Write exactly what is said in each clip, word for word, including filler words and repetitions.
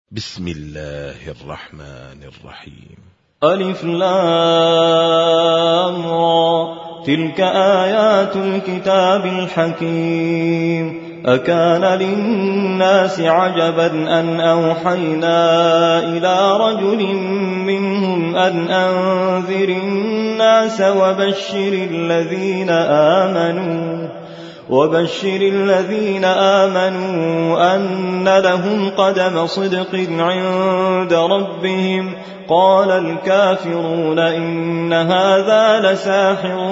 بسم الله الرحمن الرحيم. ألف لام را، تلك آيات الكتاب الحكيم. أكان للناس عجبا أن أوحينا إلى رجل منهم أن أنذر الناس وبشر الذين آمنوا وبشر الذين آمنوا أن لهم قدم صدق عند ربهم. قال الكافرون إن هذا لساحر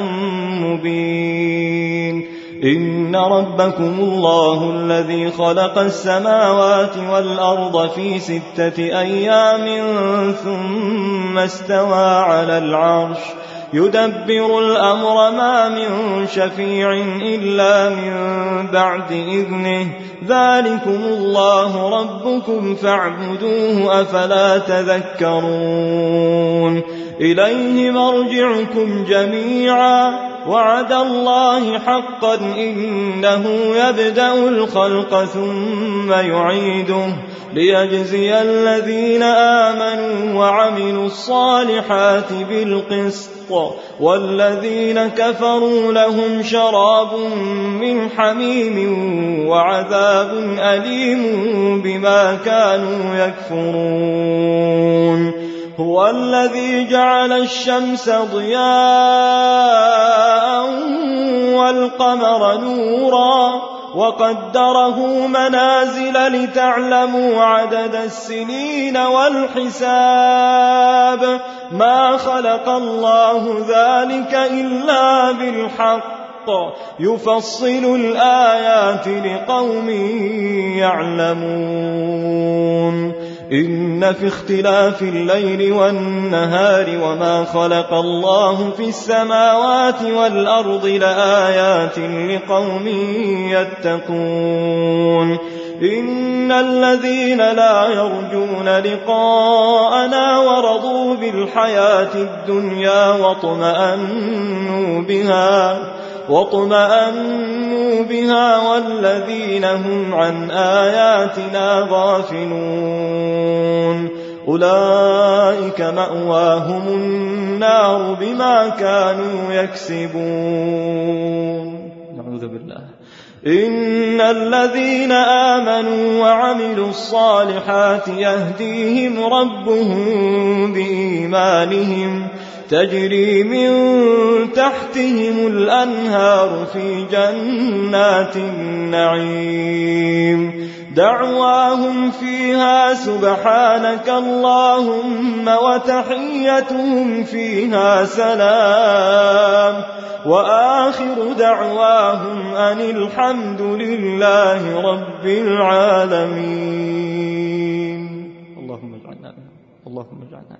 مبين. إن ربكم الله الذي خلق السماوات والأرض في ستة أيام ثم استوى على العرش يدبر الأمر ما من شفيع إلا من بعد إذنه. ذلكم الله ربكم فاعبدوه أفلا تذكرون. إليه مرجعكم جميعا وعد الله حقا إنه يبدأ الخلق ثم يعيده ليجزي الذين آمنوا وعملوا الصالحات بالقسط والذين كفروا لهم شراب من حميم وعذاب أليم بما كانوا يكفرون. هو الذي جعل الشمس ضياء والقمر نورا وقدره منازل لتعلموا عدد السنين والحساب. ما خلق الله ذلك إلا بالحق يفصل الآيات لقوم يعلمون. إن في اختلاف الليل والنهار وما خلق الله في السماوات والأرض لآيات لقوم يتقون. إن الذين لا يرجون لقاءنا ورضوا بالحياة الدنيا واطمأنوا بها واطمأنوا بها والذين هم عن آياتنا غافلون أولئك مأواهم النار بما كانوا يكسبون. نعوذ بالله. إن الذين آمنوا وعملوا الصالحات يهديهم ربهم بإيمانهم تجري من تحتهم الأنهار في جنات النعيم. دعواهم فيها سبحانك اللهم وتحيتهم فيها سلام وآخر دعواهم أن الحمد لله رب العالمين. اللهم اجعلنا اللهم اجعلنا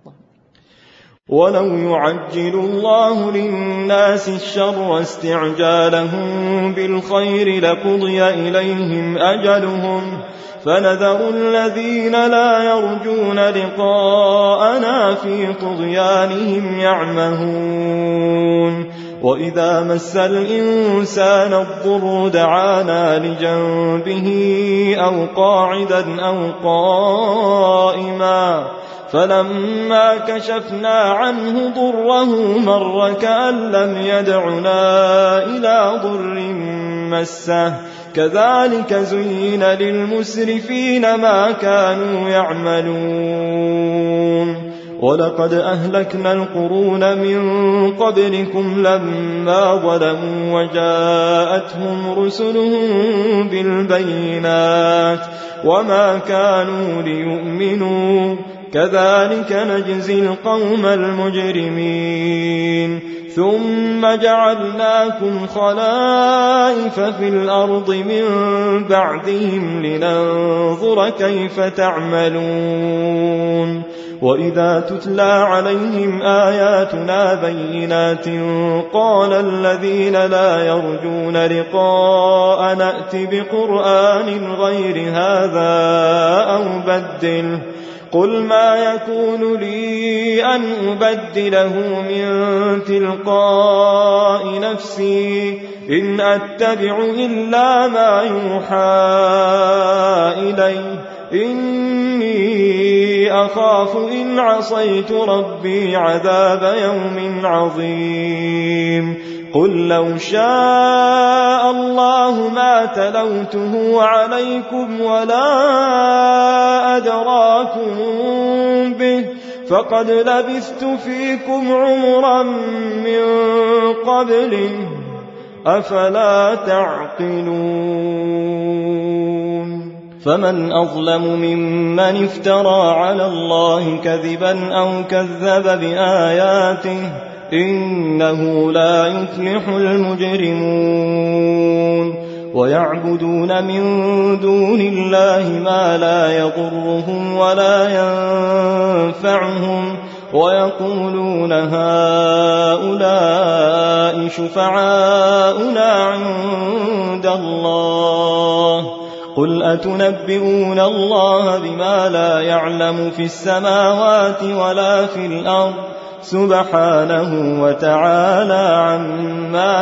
ولو يعجل الله للناس الشر استعجالهم بالخير لقضي إليهم أجلهم فنذر الذين لا يرجون لقاءنا في طغيانهم يعمهون. وإذا مس الإنسان الضر دعانا لجنبه أو قاعدا أو قائما فلما كشفنا عنه ضره مر كأن لم يدعنا إلى ضر مسه. كذلك زين للمسرفين ما كانوا يعملون. ولقد أهلكنا القرون من قبلكم لما ظلموا وجاءتهم رسلهم بالبينات وما كانوا ليؤمنوا كذلك نجزي القوم المجرمين. ثم جعلناكم خلائف في الأرض من بعدهم لننظر كيف تعملون. وإذا تتلى عليهم آياتنا بينات قال الذين لا يرجون لقاء نأت بقرآن غير هذا أو بدله قل ما يكون لي أن أبدله من تلقاء نفسي إن أتبع إلا ما يوحى إلي إن إني أخاف إن عصيت ربي عذاب يوم عظيم قل لو شاء الله ما تلوته عليكم ولا أدراكم به فقد لبثت فيكم عمرا من قبله أفلا تعقلون فمن أظلم ممن افترى على الله كذبا أو كذب بآياته إنه لا يفلح المجرمون ويعبدون من دون الله ما لا يضرهم ولا ينفعهم ويقولون هؤلاء شفعاؤنا عند الله قل أتنبئون الله بما لا يعلم في السماوات ولا في الأرض سبحانه وتعالى عما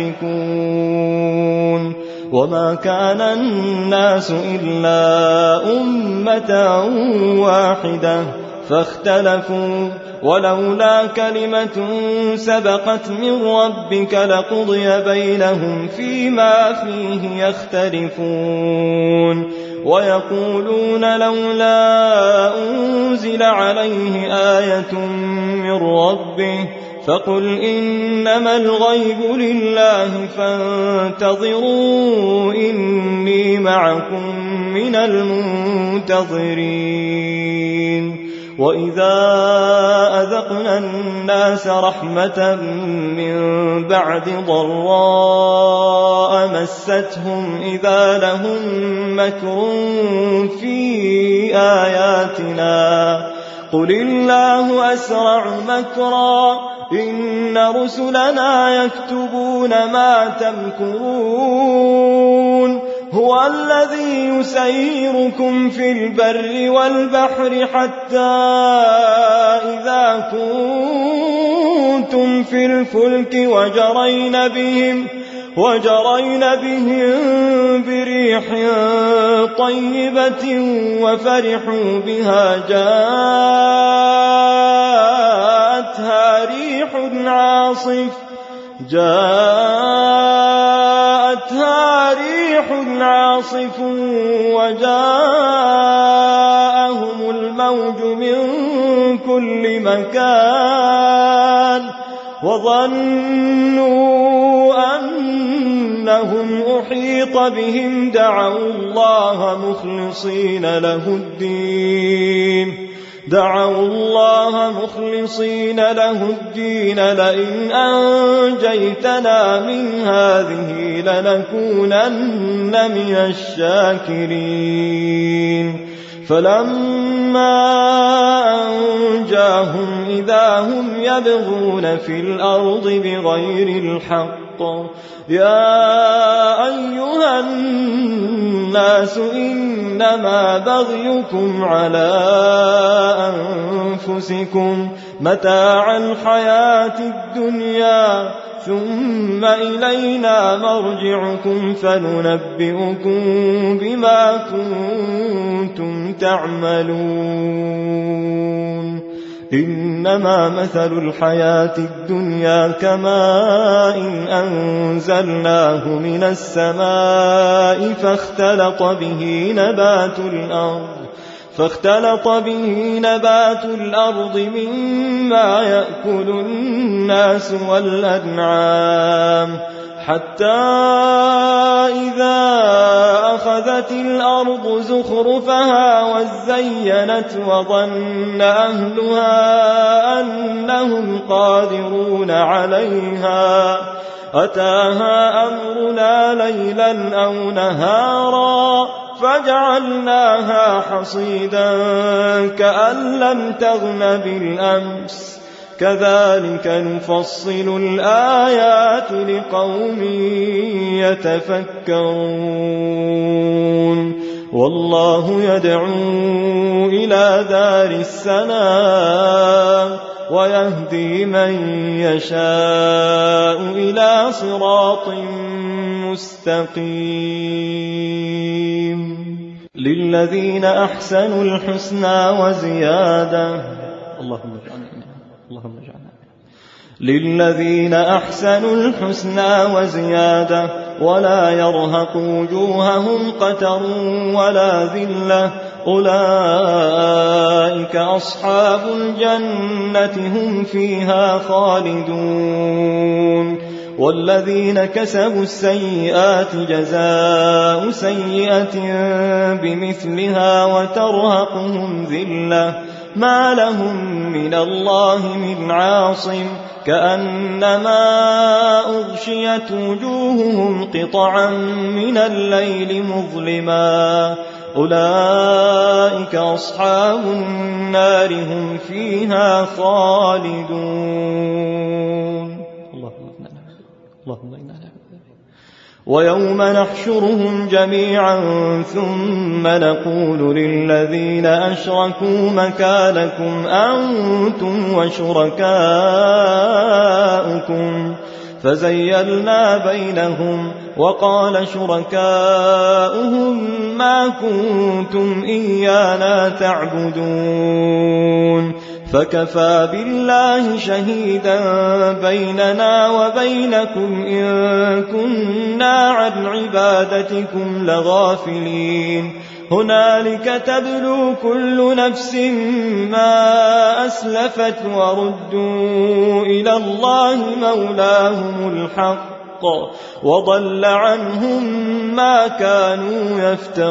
يشركون وما كان الناس إلا أمة واحدة فاختلفوا ولولا كلمة سبقت من ربك لقضي بينهم فيما فيه يختلفون ويقولون لولا أنزل عليه آية من ربه فقل إنما الغيب لله فانتظروا إني معكم من المنتظرين وإذا أذقنا الناس رحمة من بعد ضراء مستهم إذا لهم مكر في آياتنا قل الله أسرع مكرا إن رسلنا يكتبون ما تمكرون هو الذي يسيركم في البر والبحر حتى إذا كنتم في الفلك وجرين بهم وجرين بهم بريح طيبة وفرحوا بها جاءتها ريح عاصف جاءتها ريح عاصف وجاءهم الموج من كل مكان وظنوا أنهم أحيط بهم دعوا الله مخلصين له الدين دعوا الله مخلصين له الدين لئن أنجيتنا من هذه لنكونن من الشاكرين فلما أنجاهم إذا هم يبغون في الأرض بغير الحق يا أيها الناس إنما بغيكم على أنفسكم متاع الحياة الدنيا ثم إلينا مرجعكم فننبئكم بما كنتم تعملون إنما مثل الحياة الدنيا كماء أنزلناه من السماء فاختلط به نبات الأرض فاختلط به نبات الأرض مما يأكل الناس والأنعام حتى إذا أخذت الأرض زخرفها وزينت وظن أهلها أنهم قادرون عليها أتاها أمرنا ليلا أو نهارا فجعلناها حصيدا كأن لم تغن بالأمس كذلك نفصل الآيات لقوم يتفكرون والله يدعو إلى دار السلام ويهدي من يشاء إلى صراط مستقيم للذين أحسنوا الحسنى وزيادة. اللهم اجعلنا منهم. اللهم اجعلنا للذين أحسنوا الحسنى وزيادة ولا يرهق وجوههم قتر ولا ذلة أولئك أصحاب الجنة هم فيها خالدون. والذين كسبوا السيئات جزاء سيئة بمثلها وترهقهم ذلة ما لهم من الله من عاصم كأنما أغشيت وجوههم قطعا من الليل مظلما أولئك أصحاب النار هم فيها خالدون. اللهم إنا نعوذ. ويوم نحشرهم جميعا ثم نقول للذين أشركوا مكانكم أنتم وشركاؤكم فزيلنا بينهم وقال شركاؤهم ما كنتم إيانا تعبدون فكفى بالله شهيدا بيننا وبينكم إن كنا عن عبادتكم لغافلين. هنالك تبلو كل نفس ما أسلفت وردوا إلى الله مولاهم الحق وضل عنهم ما كانوا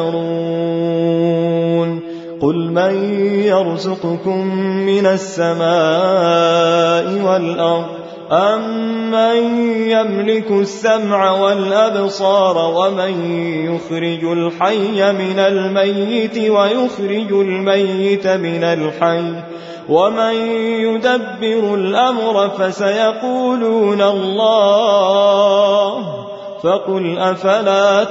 يفترون. قل من يرزقكم من السماء والأرض أمن يملك السمع والأبصار ومن يخرج الحي من الميت ويخرج الميت من الحي ومن يدبر الأمر فسيقولون الله فقل أفلا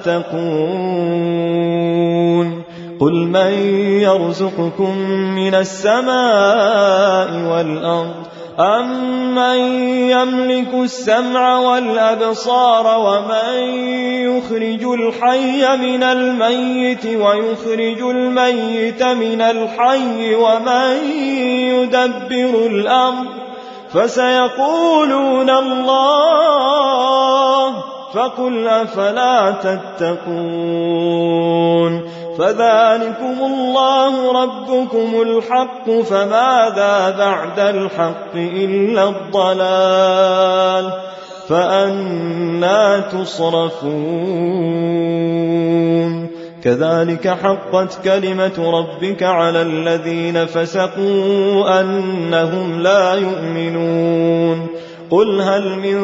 تتقون. قل من يرزقكم من السماء والأرض أمن يملك السمع والأبصار ومن يخرج الحي من الميت ويخرج الميت من الحي ومن يدبر الأمر فسيقولون الله فقل أفلا تتقون. فذلكم الله ربكم الحق فماذا بعد الحق إلا الضلال فأنى تصرفون. كذلك حقت كلمة ربك على الذين فسقوا أنهم لا يؤمنون. قل هل من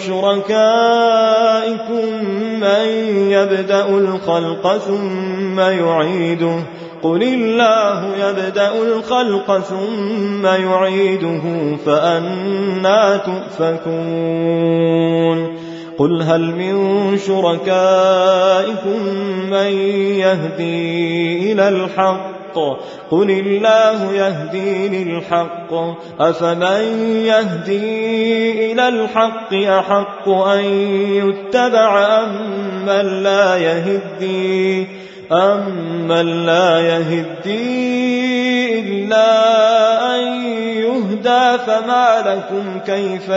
شركائكم من يبدأ الخلق ثم يعيده قل الله يبدأ الخلق ثم يعيده فأنى تؤفكون. قل هل من شركائكم من يهدي إلى الحق قل الله يهدي للحق أفمن يهدي إلى الحق أحق أن يتبع أمن لا يهدي أمن لا يهدي إلا أن يهدى فما لكم كيف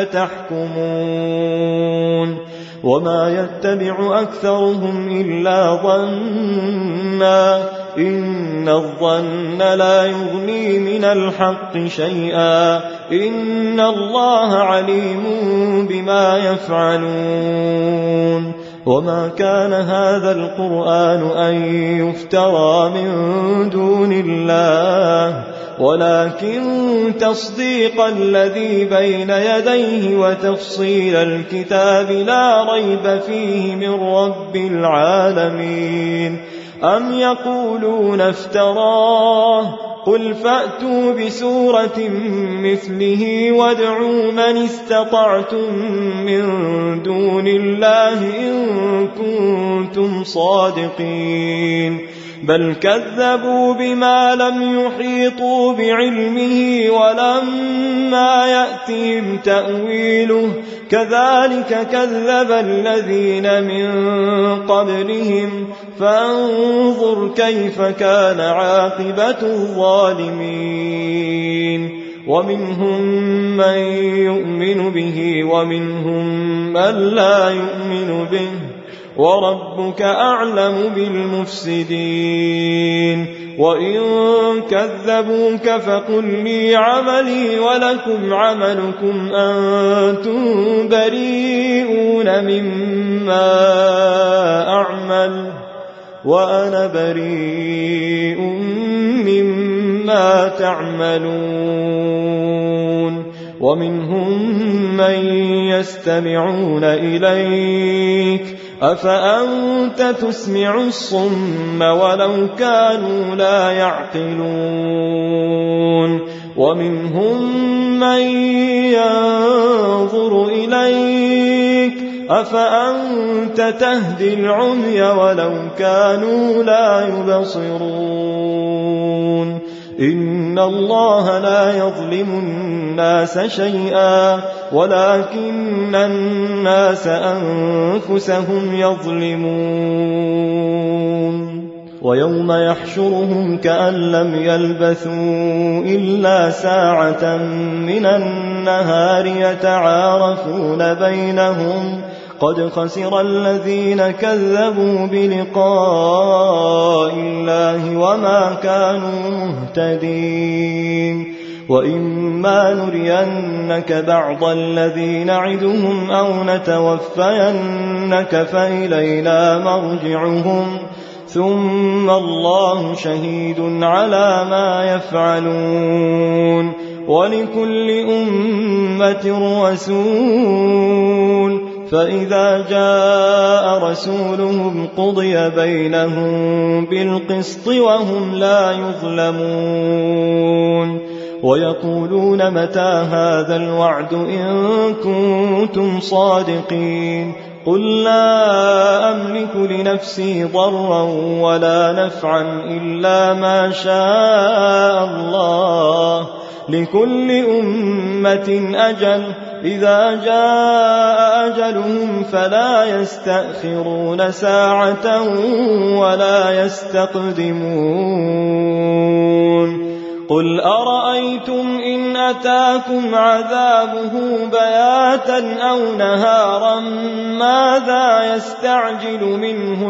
تحكمون. وما يتبع أكثرهم إلا ظنا إن الظن لا يغني من الحق شيئا إن الله عليم بما يفعلون. وما كان هذا القرآن أن يفترى من دون الله ولكن تصديق الذي بين يديه وتفصيل الكتاب لا ريب فيه من رب العالمين. أم يقولون افتراه قل فأتوا بسورة مثله وادعوا من استطعتم من دون الله إن كنتم صادقين. بل كذبوا بما لم يحيطوا بعلمه ولما يأتهم تأويله كذلك كذب الذين من قبلهم فانظر كيف كان عاقبة الظالمين ومنهم من يؤمن به ومنهم من لا يؤمن به وربك أعلم بالمفسدين وإن كذبوك فقل لي عملي ولكم عملكم أنتم بريئون مما أعمل وأنا بريء مما تعملون ومنهم من يستمعون إليك أفأنت تسمع الصم ولو كانوا لا يعقلون ومنهم من ينظر إليك أفأنت تهدي العمي ولو كانوا لا يبصرون إن الله لا يظلم الناس شيئا ولكن الناس أنفسهم يظلمون ويوم يحشرهم كأن لم يلبثوا إلا ساعة من النهار يتعارفون بينهم قد خسر الذين كذبوا بلقاء الله وما كانوا مهتدين وإما نرينك بعض الذي نعدهم أو نتوفينك فإلينا مرجعهم ثم الله شهيد على ما يفعلون ولكل أمة رسول فإذا جاء رسولهم قضي بينهم بالقسط وهم لا يظلمون ويقولون متى هذا الوعد إن كنتم صادقين قل لا أملك لنفسي ضرا ولا نفعا إلا ما شاء الله لكل أمة أجل إذا جاء أجلهم فلا يستأخرون ساعة ولا يستقدمون قل أرأيتم إن أتاكم عذابه بياتا أو نهارا ماذا يستعجل منه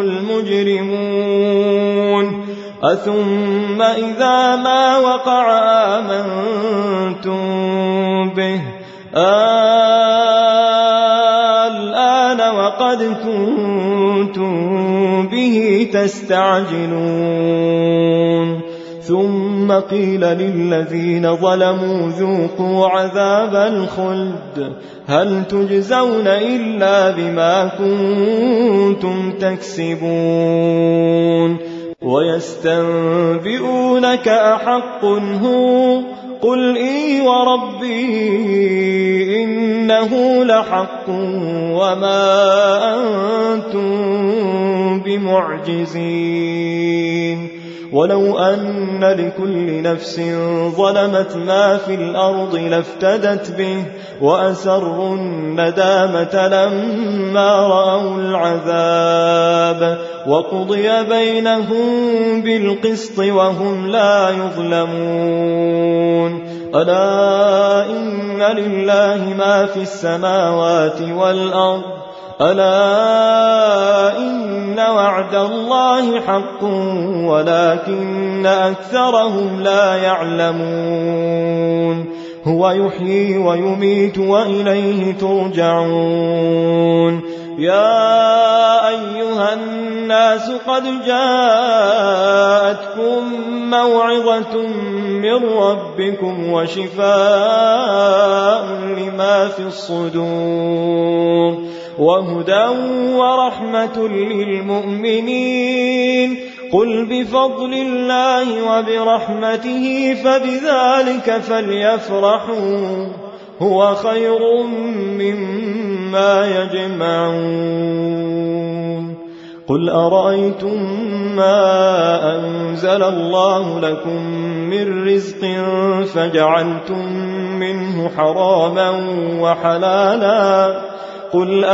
المجرمون أثم إذا ما وقع آمنتم به الآن وقد كنتم به تستعجلون ثم قيل للذين ظلموا ذوقوا عذاب الخلد هل تجزون إلا بما كنتم تكسبون ويستنبئونك أحق هو قل إي وربي إنه لحق وما أنتم بمعجزين ولو أن لكل نفس ظلمت ما في الأرض لافتدت به وأسروا الندامة لما رأوا العذاب وقضي بينهم بالقسط وهم لا يظلمون ألا إن لله ما في السماوات والأرض ألا إن وعد الله حق ولكن أكثرهم لا يعلمون هو يحيي ويميت وإليه ترجعون يا أيها الناس قد جاءتكم موعظة من ربكم وشفاء لما في الصدور وهدى ورحمة للمؤمنين قل بفضل الله وبرحمته فبذلك فليفرحوا هو خير مما يجمعون قل أرأيتم ما أنزل الله لكم من رزق فجعلتم منه حراما وحلالا قل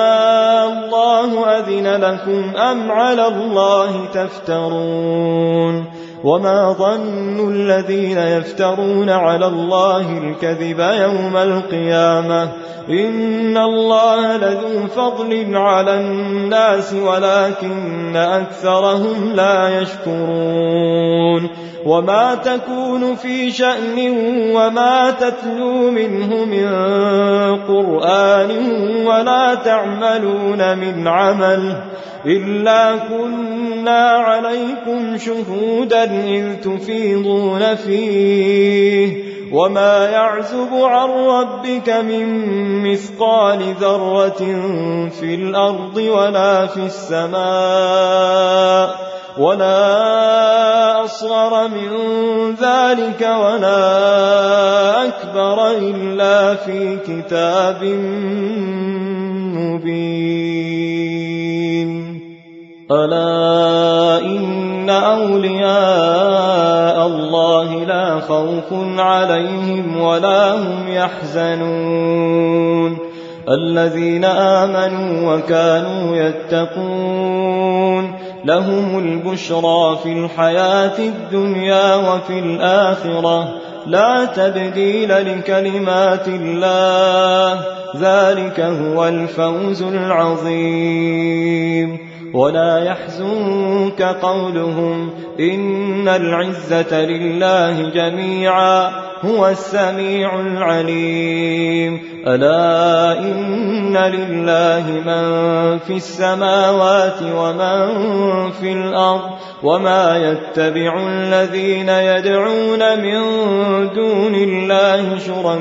الله أذن لكم أم على الله تفترون وما ظن الذين يفترون على الله الكذب يوم القيامة إن الله لذو فضل على الناس ولكن أكثرهم لا يشكرون وما تكون في شأن وما تتلو منه من قرآن ولا تعملون من عمل إلا كنا عليكم شهودا إذ تفيضون فيه وما يعزب عن ربك من مثقال ذرة في الأرض ولا في السماء ولا أصغر من ذلك ولا أكبر إلا في كتاب مبين ألا إن أولياء الله لا خوف عليهم ولا هم يحزنون الذين آمنوا وكانوا يتقون لهم البشرى في الحياة الدنيا وفي الآخرة لا تبديل لكلمات الله ذلك هو الفوز العظيم ولا يحزنك قولهم إن العزة لله جميعا هو السميع العليم ألا إن لله من في السماوات ومن في الأرض وما يتبع الذين يدعون من دون الله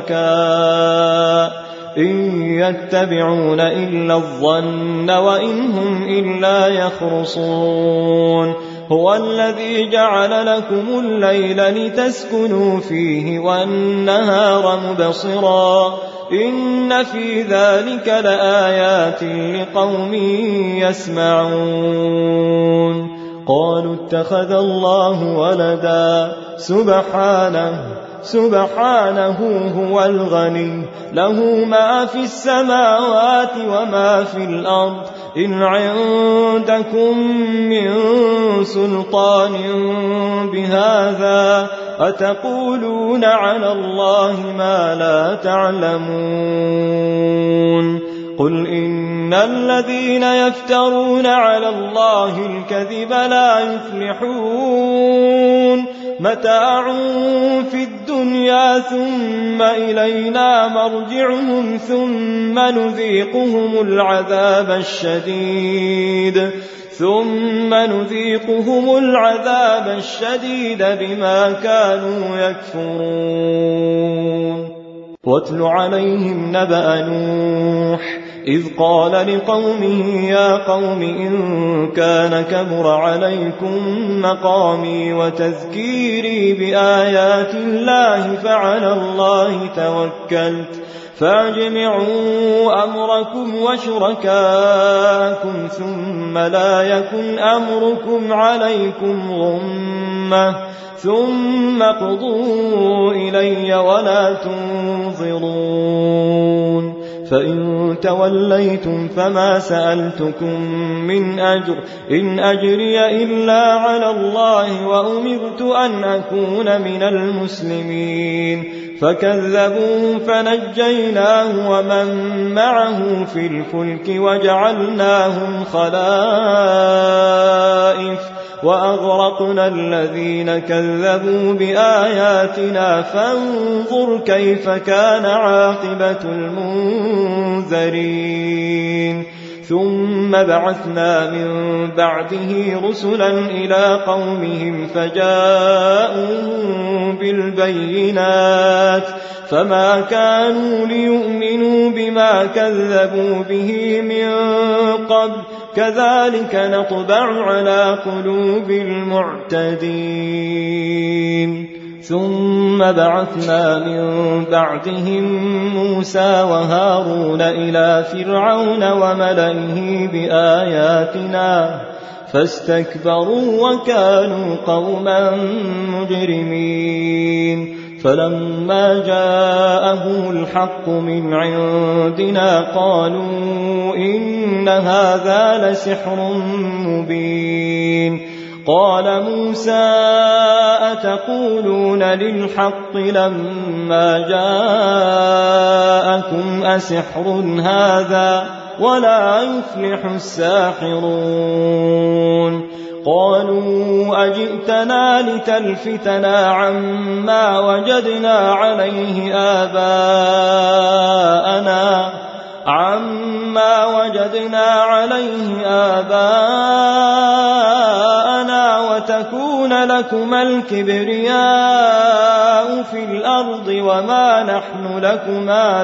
شركاء إن يتبعون إلا الظن وإن هم إلا يخرصون هو الذي جعل لكم الليل لتسكنوا فيه والنهار مبصرا إن في ذلك لآيات لقوم يسمعون قالوا اتخذ الله ولدا سبحانه سبحانه هو الغني له ما في السماوات وما في الأرض إن عندكم من سلطان بهذا أتقولون على الله ما لا تعلمون قل إن الذين يفترون على الله الكذب لا يفلحون متاع في الدنيا ثم إلينا مرجعهم ثم نذيقهم العذاب الشديد ثم نذيقهم العذاب الشديد بما كانوا يكفرون واتل عليهم نبأ نوح إذ قال لقومه يا قوم إن كان كبر عليكم مقامي وتذكيري بآيات الله فعلى الله توكلت فاجمعوا أمركم وشركاءكم ثم لا يكن أمركم عليكم غمة ثم قضوا إلي ولا تنظرون فإن توليتم فما سألتكم من أجر إن أجري إلا على الله وأمرت أن أكون من المسلمين فكذبوا فنجيناه ومن معه في الفلك وجعلناهم خلائف وأغرقنا الذين كذبوا بآياتنا فانظر كيف كان عاقبة المنذرين ثم بعثنا من بعده رسلا إلى قومهم فجاءوا بالبينات فما كانوا ليؤمنوا بما كذبوا به من قبل كذلك نطبع على قلوب المعتدين ثم بعثنا من بعدهم موسى وهارون إلى فرعون وملئه بآياتنا فاستكبروا وكانوا قوما مجرمين فلما جاءهم الحق من عندنا قالوا إن هذا لسحر مبين قال موسى أتقولون للحق لما جاءكم أسحر هذا ولا يفلح الساحرون قالوا أجئتنا لتلفتنا عما وجدنا عليه آباءنا عما وجدنا عليه آباءنا وتكون لكما الكبرياء في الأرض وما نحن لكما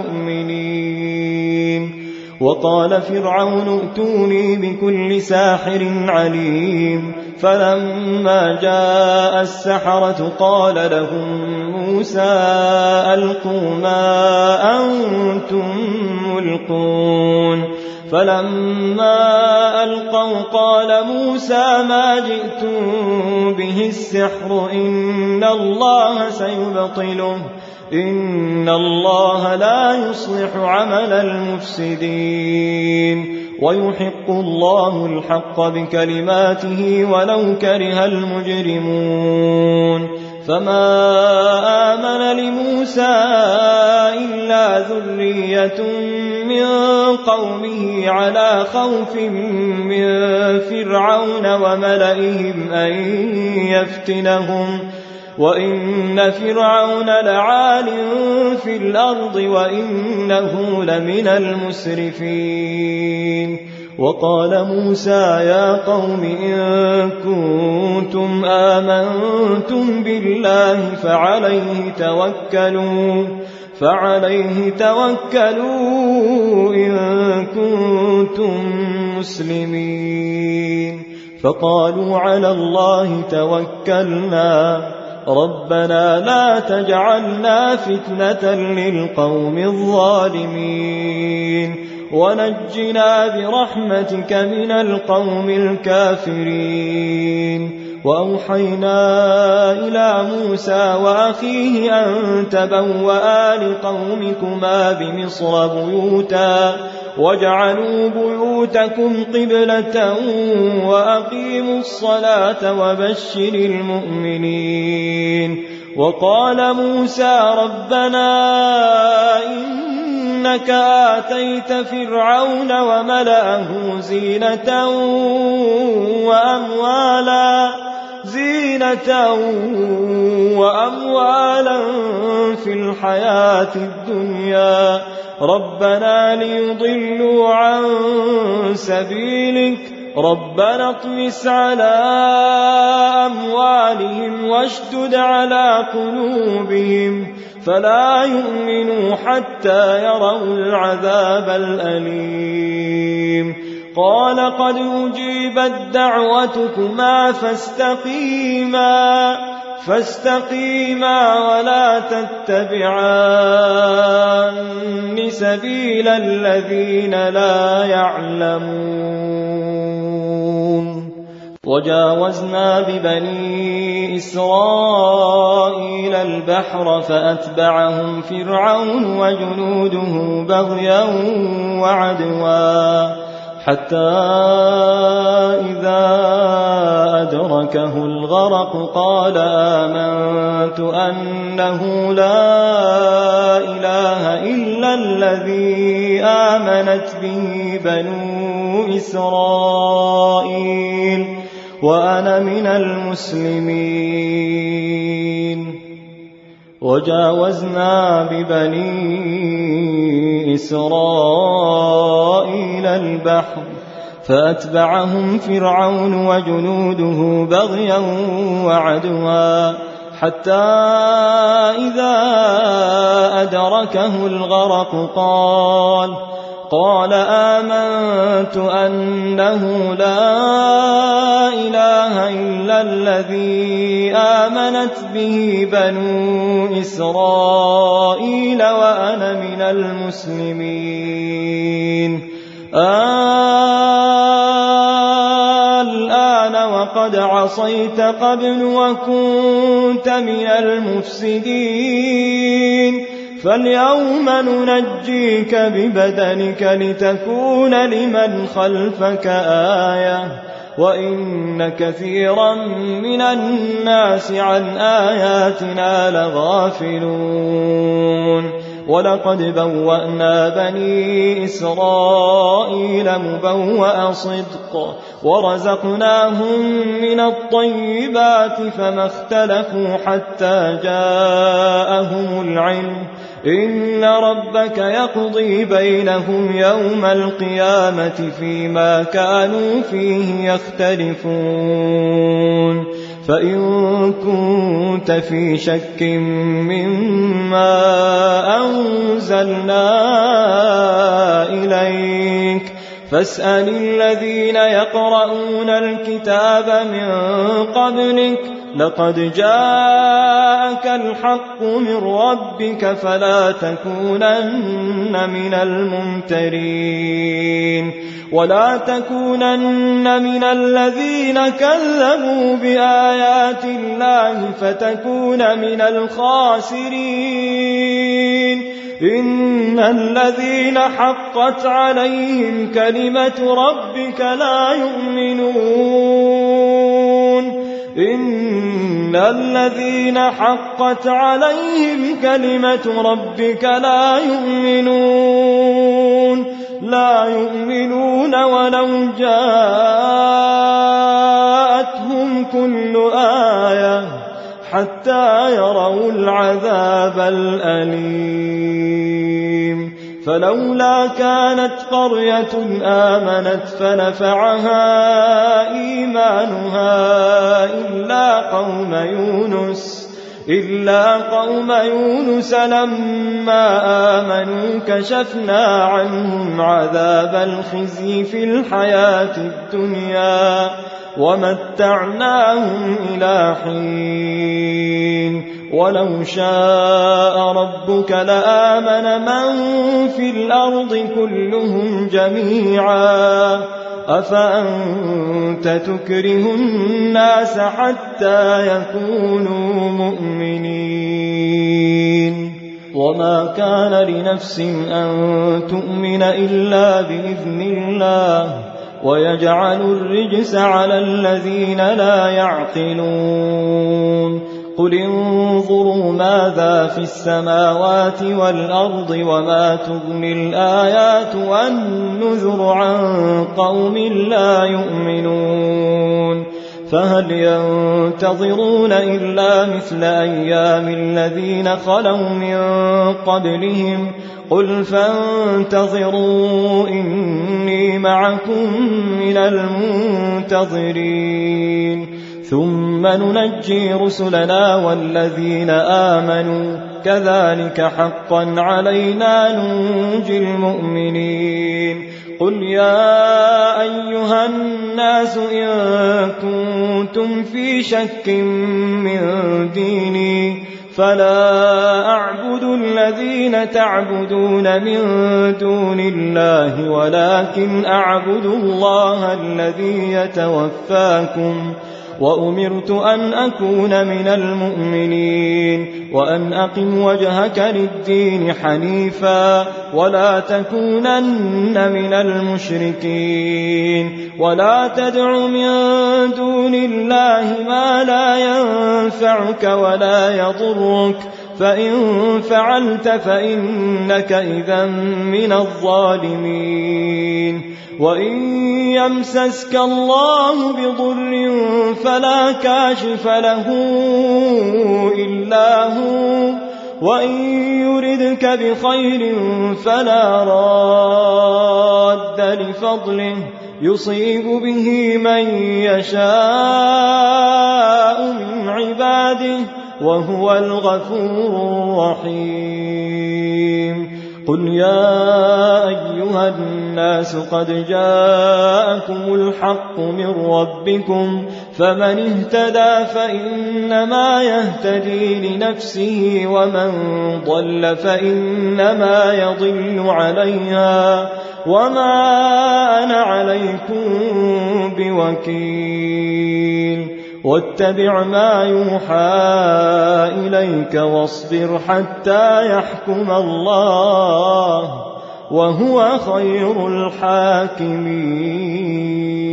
بمؤمنين وقال فرعون ائتوني بكل ساحر عليم فلما جاء السحرة قال لهم موسى ألقوا ما أنتم ملقون فلما ألقوا قال موسى ما جئتم به السحر إن الله سيبطله إن الله لا يصلح عمل المفسدين ويحق الله الحق بكلماته ولو كره المجرمون فما آمن لموسى إلا ذرية من قومه على خوف من فرعون وملئهم أن يفتنهم وإن فرعون لعال في الأرض وإنه لمن المسرفين وقال موسى يا قوم إن كنتم آمنتم بالله فعليه توكلوا فعليه توكلوا إن كنتم مسلمين فقالوا على الله توكلنا ربنا لا تجعلنا فتنة للقوم الظالمين ونجنا برحمتك من القوم الكافرين وأوحينا إلى موسى وأخيه أن تبوأ لقومكما بمصر بيوتا واجعلوا بيوتكم قبلة وأقيموا الصلاة وبشر المؤمنين وقال موسى ربنا إنك آتيت فرعون وملأه زينة وأموالا زينة وأموالا في الحياة الدنيا ربنا ليضلوا عن سبيلك ربنا اطمس على أموالهم واشدد على قلوبهم فلا يؤمنوا حتى يروا العذاب الأليم قال قد أجيبت دعوتكما فاستقيما فاستقيما ولا تتبعان سبيل الذين لا يعلمون وجاوزنا ببني إسرائيل البحر فأتبعهم فرعون وجنوده بغيا وعدوا حتى إذا أدركه الغرق قال آمنت أنه لا إله إلا الذي آمنت به بنو إسرائيل وأنا من المسلمين وجاوزنا ببني إسرائيل البحر فأتبعهم فرعون وجنوده بغيا وعدوا حتى إذا أدركه الغرق قال قال آمنت أنه لا إله إلا الذي آمنت به بنو إسرائيل وأنا من المسلمين. الآن وقد عصيت قبل وكنت من المفسدين، فاليوم ننجيك ببدنك لتكون لمن خلفك آية، وإن كثيرا من الناس عن آياتنا لغافلون. ولقد بوأنا بني إسرائيل مبوأ صدق ورزقناهم من الطيبات فما اختلفوا حتى جاءهم العلم، إن ربك يقضي بينهم يوم القيامة فيما كانوا فيه يختلفون. فإن كنت في شك مما أنزلنا إليك فاسأل الذين يقرؤون الكتاب من قبلك، لقد جاءك الحق من ربك فلا تكونن من الممترين، ولا تكونن من الذين كذبوا بآيات الله فتكون من الخاسرين. إن الذين حقت عليهم كلمة ربك لا يؤمنون إن الذين حقت عليهم كلمة ربك لا يؤمنون لا يؤمنون ولو جاءتهم كل آية حتى يروا العذاب الأليم. فلولا كانت قرية آمنت فنفعها إيمانها إلا قوم يونس إلا قوم يونس لما آمنوا كشفنا عنهم عذاب الخزي في الحياة الدنيا ومتعناهم إلى حين. ولو شاء ربك لآمن من في الأرض كلهم جميعا أفأنت تكره الناس حتى يكونوا مؤمنين. وما كان لنفس أن تؤمن إلا بإذن الله ويجعل الرجس على الذين لا يعقلون. قل انظروا ماذا في السماوات والأرض وما تغني الآيات والنذر عن قوم لا يؤمنون. فهل ينتظرون إلا مثل أيام الذين خلوا من قبلهم قل فانتظروا إني معكم من المنتظرين. ثم ننجي رسلنا والذين آمنوا كذلك حقا علينا ننجي المؤمنين. قل يا أيها الناس إن كنتم في شك من ديني فلا أعبد الذين تعبدون من دون الله ولكن أعبد الله الذي يتوفاكم وأمرت أن أكون من المؤمنين وأن أقم وجهك للدين حنيفا ولا تكونن من المشركين. ولا تدع من دون الله ما لا ينفعك ولا يضرك فإن فعلت فإنك إذا من الظالمين. وإن يمسسك الله بضر فلا كاشف له إلا هو وإن يردك بخير فلا راد لفضله يصيب به من يشاء من عباده وهو الغفور الرحيم. قل يا أيها الناس قد جاءكم الحق من ربكم فمن اهتدى فإنما يهتدي لنفسه ومن ضل فإنما يضل عليها وما أنا عليكم بوكيل واتبع ما يوحى إليك واصبر حتى يحكم الله وهو خير الحاكمين.